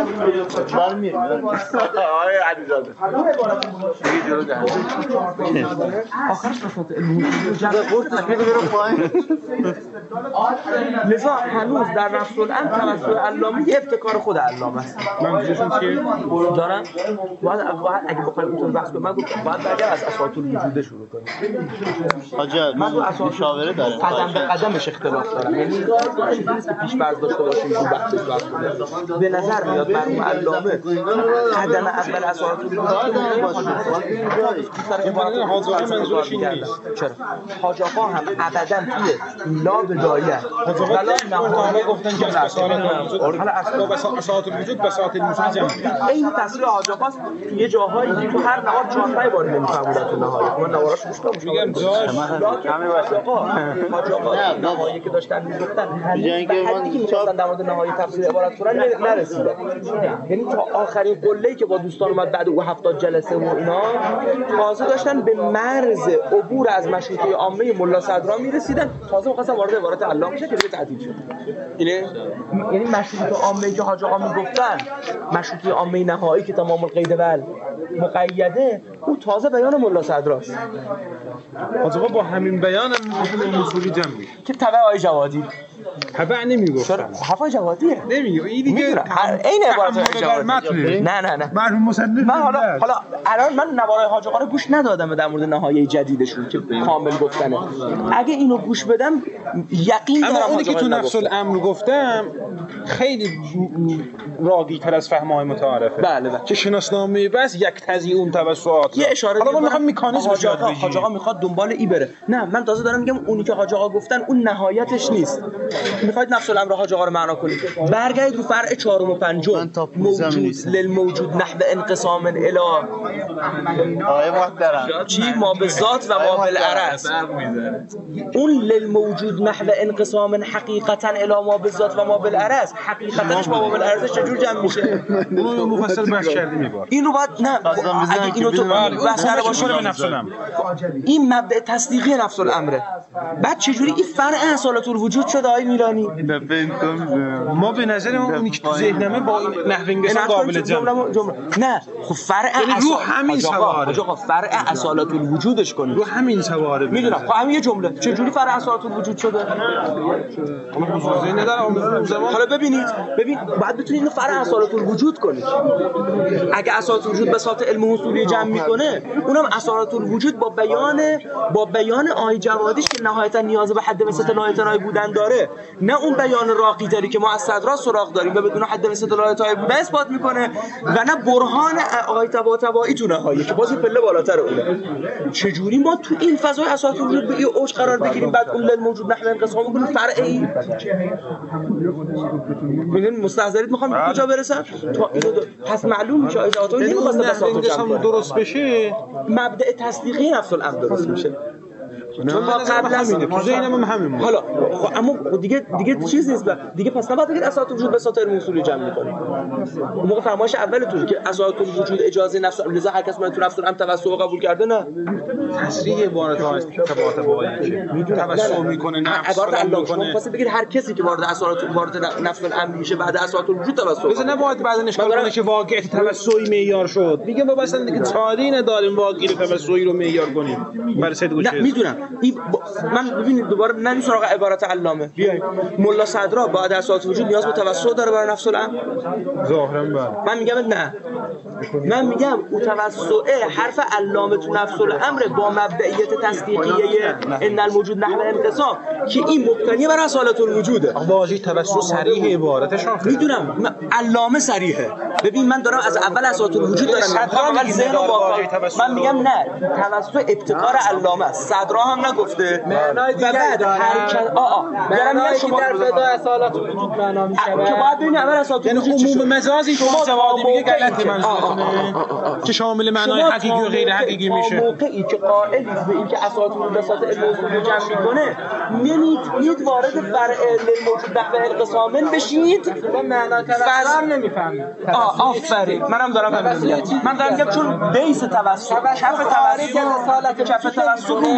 برمی آقای علیزاده دیگه جلو ده آخرش بساط علم قرصش میده بره پایین. لذا هنوز در نفس الامر توسط علامه یه ابتکار خود علامه است. منظورشون چیه؟ دارم باید اگه بخوایم اینطور بحث کنیم من گفتم باید بعد از اساطیر الوجود شروع کنیم. حاجت مشاوره داره قدم به قدمش اختلاف دارم، یعنی چیزی نیست که پیش فرض داشته باشیم رو بحثش بحث کنیم. به نظر میاد مرحوم علامه قدم اول اساطیر الوجود منظورش این نیست. چرا؟ حاج آقا هم ابداً توی لا بدایه ولی نهایه گفتن که اساطیر الوجود بساط الوجود جمع. این تصویر حاج آقاست یه جاهایی تو هر نهار 4 بار نمیفهمونن تو نهایه. من نواراش گوش دادم میگم جاش همه باشه حاج آقا نهایه که داشتن میگفتن حدی که می‌خواستن در مورد نهایه تفسیر عبارت کنن نرسیدن. یعنی تا آخرین قله‌ای که با دوستان اومد بعد او 70 جلسه و اینا تازه داشتن به مرز عبور از مشروطه عامه ملا صدرا میرسیدن، تازه می‌خواستن وارد عبارت علامه بشه که دیگه تعطیل شد. یعنی مشروطه عامه که حاج آقا میگفتن مشروطه عامه نهایی که تمام القید ول مقیده، او تازه بیان ملا صدراست. حاج آقا با همین بیان هم اصولی جمع میشه که تبع آقای جوادی تبع نمیگفتن. حرف جوادیه نمیگه این دیگه این عبارت جوادی. نه مرحوم مصنف من حالا الان من نوارای حاج آقا رو گوش ندادم در مورد نهایه جدیدشون که کامل گفتنه. اگه اینو گوش بدم یقین دارم اما اونی که تو نفس الامر گفتم خیلی راگی‌تر از فهم‌های متعارفه. بله. که شناسنامه بس یک تزیین اون توسعات یه اشاره حالا من میخوام مکانیزمش یاد بگیرم. حاج آقا میخواد دنبال ای بره. نه من تازه دارم میگم اونی که حاج آقا گفتن اون نهایتش نیست. میخواید نفس الامر حاج آقا رو معنا کنید برگردید رو فرع 4 و 5 موجود للموجود نحو انقسام الی آقای محترم چی ما به ذات و ما بالعرض. اون للموجود نحو انقسام حقیقتا الی ما به ذات و ما بالعرض حقیقتاش ما بالعرض چجور جمع میشه؟ اونو مفصل بحث کردیم میبار. اینو باید نه اگه اینو تو بحث کرده باشه به نفس الامر این مبدأ تصدیقی نفس الامره. بعد چجوری این فرع اصالت الوجود شد آقای میلانی؟ ما به نظر اونی که تو ذهنمه با این نحو انقسام قابل جمع نه خب فرع رو همین سواره آقا فرع اصالت الوجودش کنید رو همین سواره میدونم. خب همین یه جمله چجوری فرع اصالت الوجود شده؟ حالا ببین بعد بتونید اینو فرع اصالت الوجود کنید. اگه اصالت الوجود به صورت علم حصولی جمع میکنه اونم اصالت الوجود با بیان آی جوادیش که نهایتا نیاز به حد مثل لایتنای بودن داره، نه اون بیان راقی تری که ما از صدرا سراغ داریم و بدون حد مثل لایتنای بودن اثبات میکنه و نه برهان آی تبایی تو نهایی که باز پله بالاتر اونه. چجوری ما تو این فضای اصالت الوجود به این اوج قرار بگیریم بعد اون موجود نحو انقسام کنیم فرعی؟ ببین مستحضرید میخوام کجا برسم تا اینو پس معلوم میشه آیات نمیخواست بساطو جمع کنه درست بشه مبدأ تصدیقی نفس الامر درست میشه. چون ما قبل از تو ذهنم همین حالا اما دیگه چیز نیست دیگه پس نباید بگید اساطیر وجود به ساتر اصولی جمع می‌کنیم. اون موقع فرمایش اولتون که اساطیر وجود اجازه نفس لذا هر کس تو نفس الامر توسع قبول کرده نه تصریح عبارت ها ارتباط با این توسع میکنه نفس علامه کنه واسه بگید هر کسی که وارد نفس الامر میشه بعد اساطیر وجود توسع بزن نباید بعدن اشکال کنه که واقعیت توسعی معیار شد. میگم ما مثلا دیگه تاریخی نداریم واقعیت توسعی رو معیار کنیم برای سید گوشه. میدونم من ببینید دوباره نریم سراغ عبارت علامه. بیایم ملا صدرا بعد از اساطیر وجود نیاز به توسع داره برای نفس الامر ظاهرا بله. من میگم نه من میگم او توسعه حرف علامه تو نفس الامر با مبدئیت تصدیقیه ان الموجود نحو انقسام که این مبتنی بر اصالت الوجوده. واژه توسع صریح عبارتش میدونم علامه صریحه. ببین من دارم از اول اصالت الوجود دارم اول ذهن و من میگم نه توسع ابتکار علامه است. صدرا هم نگفته معنای دیگه داره دارم میگم شما در فضای اصالت الوجود معنا میشه که باید ببینید اول اصالت الوجود یعنی عموم مجازی شما جوادی میگه غلطه منظورتونه که شامل معنای حقیقی و غیر حقیقی میشه. موقعی که قائلی به این که اساطیر الوجود به صورت علم اصولی جمع میکنه نمیتونید وارد فرع موجود نحو انقسام بشید با معنا کلام نمیفهمید. آفرین منم دارم میگم چون بیس توسع کف توسع رو موجود نحو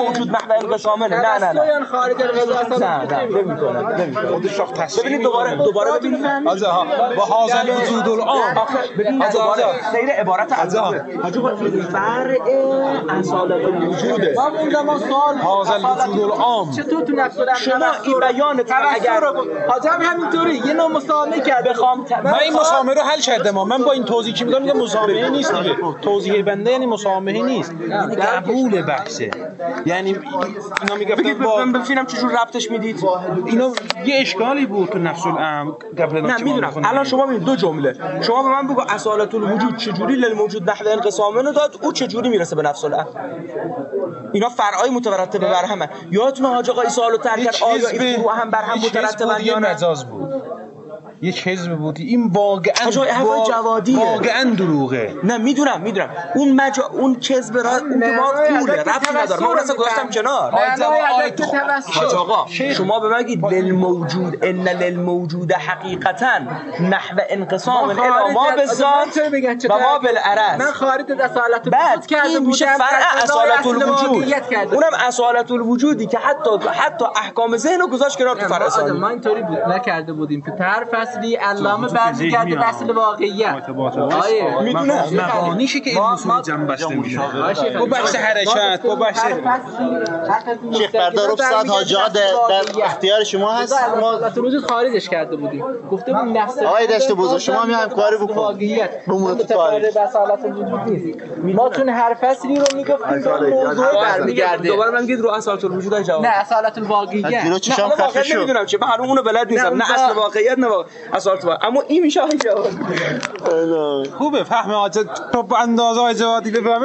نحو انقسامه. نه تویان خارج رضا نه نمیکنه. خودش رفت تصریح ببینید دوباره ببینید با حاصل وجود العام ببینید سیر عبارت از حاجی فرع اصالت الوجوده. ما اون زمان سوال حاصل وجود العام چطور تو نفس الامر شما این بیانت اگر حاجی همینطوری یه نوع مسامحه کرد بخوام من این مسامحه رو حل کردم. من با این توضیحی که میگم مسامحه نیست دیگه. توضیح بنده یعنی مسامحه نیست، یعنی قبول بحثه. یعنی اینا میگفتن با ببینم چجور ربطش میدید. اینا یه اشکالی بود تو نفس الامر قبل از نه میدونم. الان شما ببینید دو جمله، شما به من بگو اصالت الوجود چجوری للموجود نحو انقسامه داد، او چجوری میرسه به نفس الامر. اینا فرعای مترتب بر همه. یادتونه حاج آقا سوالو ترک کرد آیا این فروع هم بر هم مترتبن یا نه؟ مجاز بود، یک حزب بود. این واقعا واقعا دروغه. نه میدونم اون کذب را اون که ما پوله ربطی نداره. من اون اصلا گذاشتم کنار. حاج آقا شما به من بگید للموجود ان للموجود حقیقتا نحو انقسام الی ما بالذات و ما بالعرض. من خارج از اصالت الوجود کرده بودم، میشه فرع اصالت الوجود. اونم اصالت الوجودی که حتی احکام ذهن رو گذاشت کنار تو فرع اصالت. ما اینطوری نکرده بودیم که هر فصلی علامه برمیگرده به اصل واقعیت. میدونم مبانیشه که این اصول جمع بسته میشه با بحث حرکت، با بحث شیخ بردار رفساد حاجی آقا در اختیار شما هست. ما وجود خارجش کرده بودیم، گفته بود نفس آقای دشت بزرگ شما هم همکاری بکن واقعیت متفاوت به اصالت الوجود نیست. ما چون هر فصلی رو میگفتیم موضوع برمیگرده. دوباره من میگید رو اصالت الوجود جواب نه اصالت الواقعیت. جلو چشام خفه شد. نمیدونم چه من اونو بلد نیستم. نه اصل واقعیت نه اصالت واقعیت. اما این میشه جواب. خوبه فهم حاجت تو اندازه جوادی بفهمه.